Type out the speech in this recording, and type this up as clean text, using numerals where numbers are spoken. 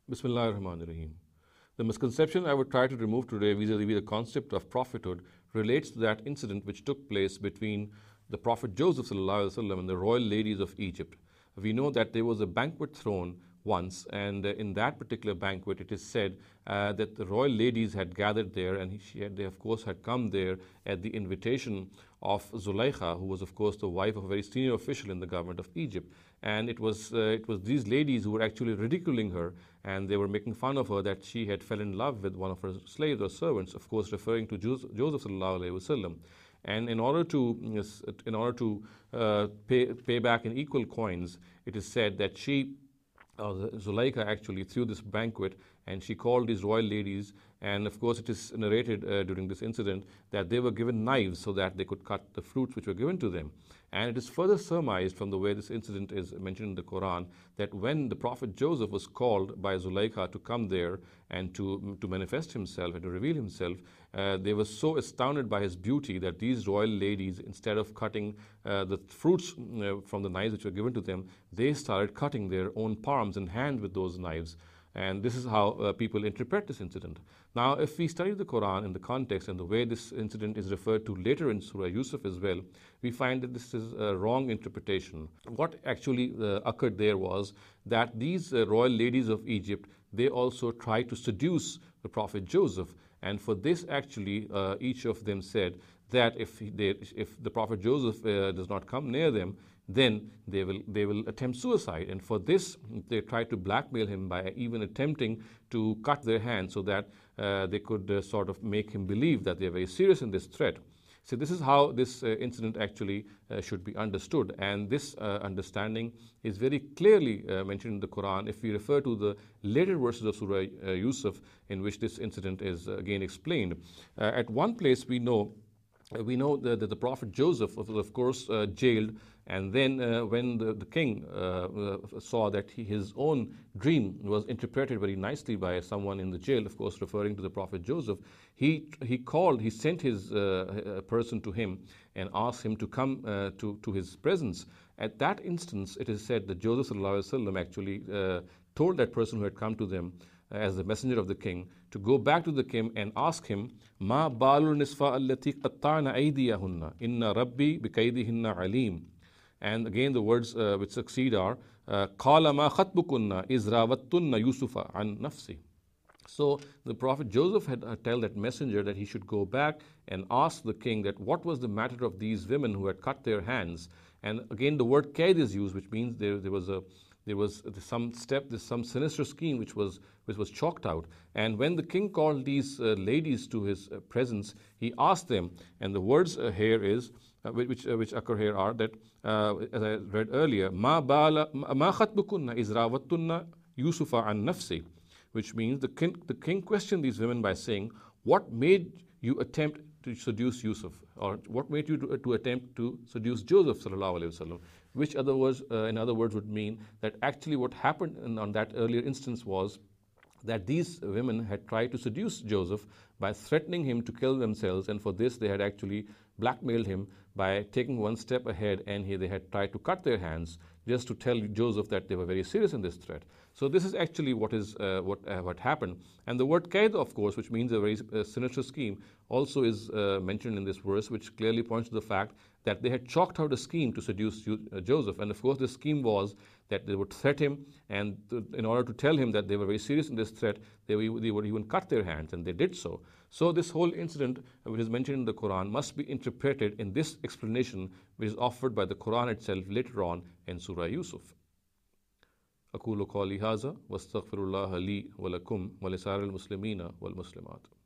Bismillah ar-Rahman ar-Rahim. The misconception I would try to remove today vis-a-vis the concept of prophethood relates to that incident which took place between the Prophet Joseph and the royal ladies of Egypt. We know that there was a banquet thrown once, and in that particular banquet, it is said that the royal ladies had gathered there, and they, of course, had come there at the invitation of Zulaykha, who was, of course, the wife of a very senior official in the government of Egypt. And it was these ladies who were actually ridiculing her, and they were making fun of her that she had fell in love with one of her slaves or servants, of course, referring to Joseph sallallahu alaihi wasallam. And in order to pay back in equal coins, it is said that Zulaykha actually threw this banquet, and she called these royal ladies, and of course it is narrated during this incident that they were given knives so that they could cut the fruits which were given to them. And it is further surmised from the way this incident is mentioned in the Quran that when the Prophet Joseph was called by Zulaykha to come there and to manifest himself and to reveal himself, they were so astounded by his beauty that these royal ladies, instead of cutting the fruits from the knives which were given to them, they started cutting their own palms and hands with those knives. And this is how people interpret this incident. Now, if we study the Quran in the context and the way this incident is referred to later in Surah Yusuf as well, we find that this is a wrong interpretation. What actually occurred there was that these royal ladies of Egypt, they also tried to seduce the Prophet Joseph. And for this, actually, each of them said that if the Prophet Joseph does not come near them, then they will attempt suicide. And for this, they tried to blackmail him by even attempting to cut their hands so that they could sort of make him believe that they're very serious in this threat. So this is how this incident actually should be understood. And this understanding is very clearly mentioned in the Quran if we refer to the later verses of Surah Yusuf, in which this incident is again explained. At one place we know that the Prophet Joseph was, of course, jailed, and then when the king saw that his own dream was interpreted very nicely by someone in the jail, of course referring to the Prophet Joseph, he sent his person to him and asked him to come to his presence. At that instance, it is said that Joseph sallallahu alaihi wasallam actually told that person who had come to them as the messenger of the king to go back to the king and ask him, Ma balul nisfa allati qatta'na aydiyahunna inna rabbi bikaydihinna alim. And again the words which succeed are qala ma khatbukunna iz rawattunna yusufa an nafsi. So the Prophet Joseph had tell that messenger that he should go back and ask the king that what was the matter of these women who had cut their hands. And again the word kaid is used, which means there was some sinister scheme which was chalked out. And when the king called these ladies to his presence, he asked them, and the words here is which occur here are that as I read earlier, ma khatbukunna iz rawattunna yusufa an nafsi, which means the king questioned these women by saying, what made you attempt to seduce Yusuf, or what made you to attempt to seduce Joseph sallallahu alaihi wasallam, which in other words would mean that actually what happened on that earlier instance was that these women had tried to seduce Joseph by threatening him to kill themselves, and for this they had actually blackmailed him by taking one step ahead, and they had tried to cut their hands just to tell Joseph that they were very serious in this threat. So this is actually what happened. And the word kaid, of course, which means a very sinister scheme, also is mentioned in this verse, which clearly points to the fact that they had chalked out a scheme to seduce Joseph. And of course, the scheme was that they would threat him, and in order to tell him that they were very serious in this threat, they would even cut their hands, and they did so. So this whole incident, which is mentioned in the Quran, must be interpreted in this explanation, which is offered by the Quran itself later on in Surah Yusuf. أقول قولي هذا واستغفر الله لي ولكم ولسائر المسلمين والمسلمات.